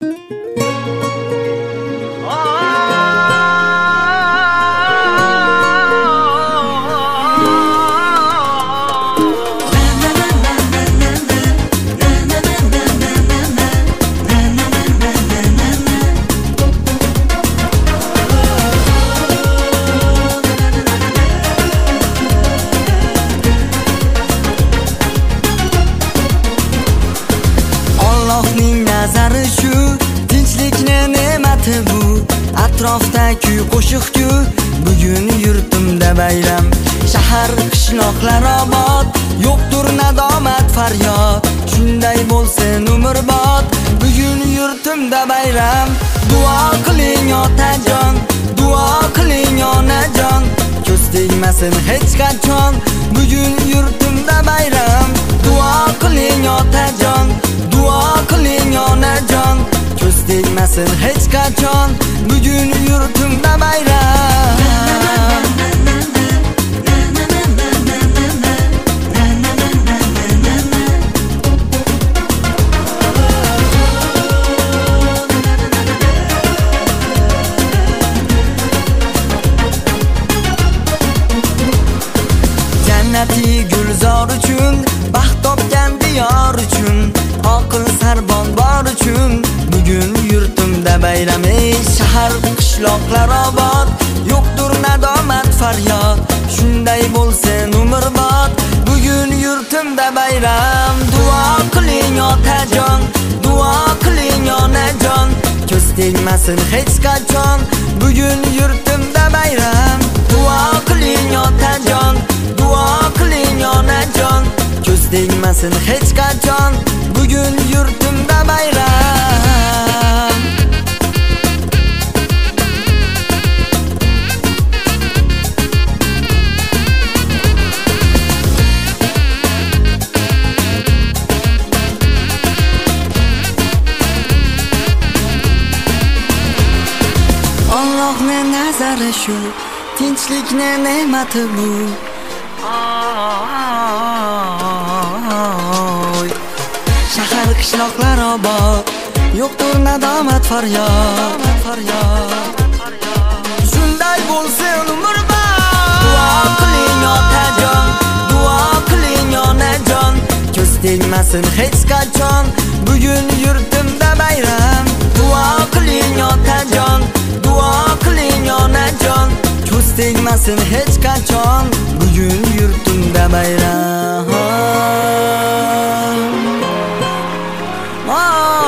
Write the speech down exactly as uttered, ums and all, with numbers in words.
Nazari shu, tinchlikni ne'mati bu. Atrofda kuy qo'shiq-ku, bugun yurtimda bayram. Shahar qishloqlar obod, yo'qdir nadomat faryod. Shunday bo'lsin umrbod, bugun yurtimda bayram. Duo qiling otajon, duo qiling onajon, ko'z tegmasin hech qachon, bugun yurtimda bayram. Duo qiling otajon, duo qiling onajon, ko'z tegmasin hech qachon, bugun yurtimda bayram. Jannati gulzor uchun, baxt topgan diyor uchun, oqil sarbon bor uchun, bugun yurtimda bayram. Ey shahar qishloqlar obod, yo'qdir nadomat faryod. Shunday bo'lsin umrbod, bugun yurtimda bayram. Duo qiling otajon, duo qiling onajon, ko'z tegmasin hech qachon, bugun yurtimda bayram. Duo qiling otajon, duo qiling onajon, ko'z tegmasin hech qachon, bugun yurtimda bayram. Allohning nazari shu, tinchlikni ne'mati bu. Shahar qishloqlar obod, yo'qdir nadomat faryod. Shunday bo'lsin umrbod, duo qiling otajon, duo qiling onajon, ko'z tegmasin hech qachon, bugun yurtimda bayram. Duo qiling otajon, duo qiling onajon, ko'z tegmasin hech qachon, bugun yurtimda bayram. Oh